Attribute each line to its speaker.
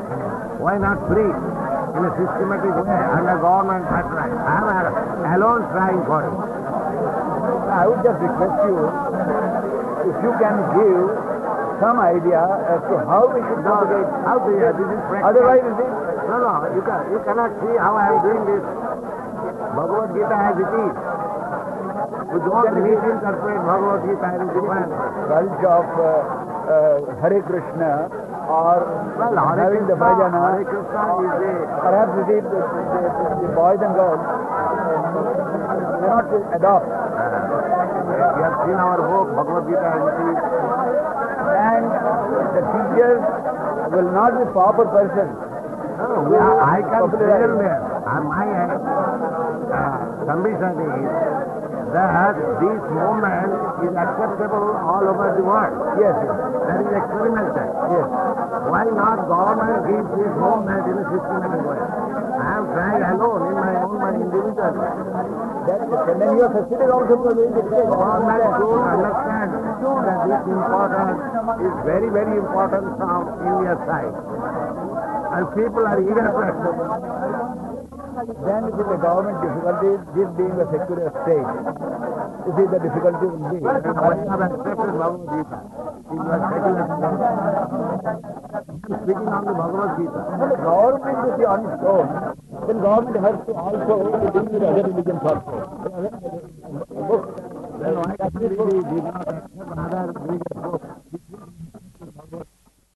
Speaker 1: Why not free in a systematic way under government patronage? I am alone trying for it.
Speaker 2: I would just request you, if you can give some idea as to how we should propagate.
Speaker 1: How do you? This is practical.
Speaker 2: Otherwise, it is.
Speaker 1: No, you cannot see how I am doing this. Bhagavad Gita as it is. We don't misinterpret Bhagavad Gita as it is.
Speaker 2: Culture of Hare Krishna or having the bhajana.
Speaker 1: Hare Krishna is a...
Speaker 2: Perhaps the boys and girls may not adopt.
Speaker 1: You have seen our book, Bhagavad Gita as it is.
Speaker 2: And the teachers will not be proper persons.
Speaker 1: No, I can tell them. My submission is that this movement is acceptable all over the world.
Speaker 2: Yes.
Speaker 1: That is experimental.
Speaker 2: Yes.
Speaker 1: Why not government gives this movement in a systematic way? I am trying alone in my own mind individually.
Speaker 2: And then you are succeeded also for doing it.
Speaker 1: Government should understand that this important is very, very important from India's side. And people are eager to accept it.
Speaker 2: Then it is the government difficulty, this being a secular state. You see the difficulty will be.
Speaker 1: I have accepted Bhagavad Gita. It was secular state. Speaking on the Bhagavad Gita.
Speaker 2: When the government is on its own, then government has to also deal with other religions also.
Speaker 1: Then why did not accept other religious books?